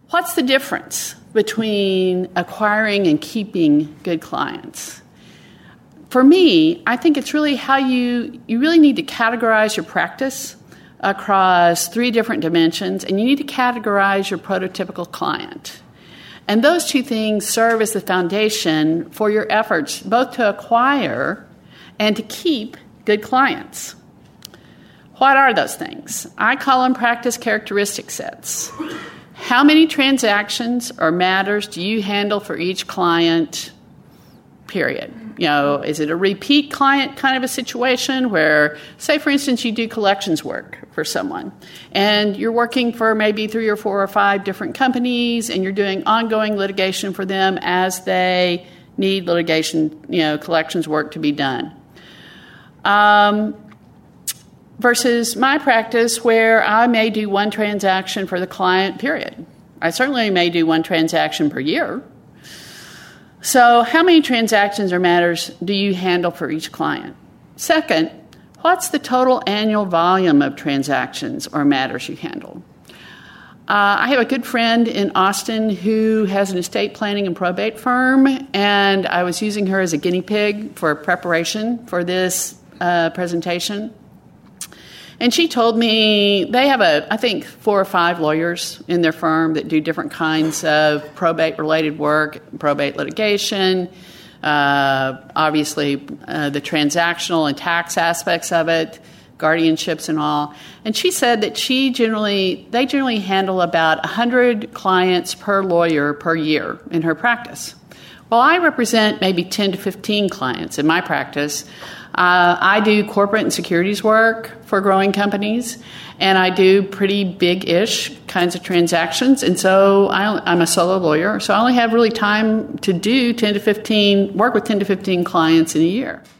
What's the difference between acquiring and keeping good clients? For me, I think it's really how you really need to categorize your practice across 3 different dimensions, and you need to categorize your prototypical client. And those 2 things serve as the foundation for your efforts, both to acquire and to keep good clients. What are those things? I call them practice characteristic sets. How many transactions or matters do you handle for each client, period? Is it a repeat client kind of a situation where, say, for instance, you do collections work for someone and you're working for maybe 3 or 4 or 5 different companies and you're doing ongoing litigation for them as they need litigation, collections work to be done. Versus my practice where I may do 1 transaction for the client, period. I certainly may do 1 transaction per year. So how many transactions or matters do you handle for each client? Second, what's the total annual volume of transactions or matters you handle? I have a good friend in Austin who has an estate planning and probate firm, and I was using her as a guinea pig for preparation for this presentation. And she told me they have, I think, 4 or 5 lawyers in their firm that do different kinds of probate-related work, probate litigation, obviously the transactional and tax aspects of it, guardianships and all. And she said that they generally handle about 100 clients per lawyer per year in her practice. Well, I represent maybe 10 to 15 clients in my practice. I do corporate and securities work for growing companies, and I do pretty big-ish kinds of transactions. And so I'm a solo lawyer, so I only have really time to do work with 10 to 15 clients in a year.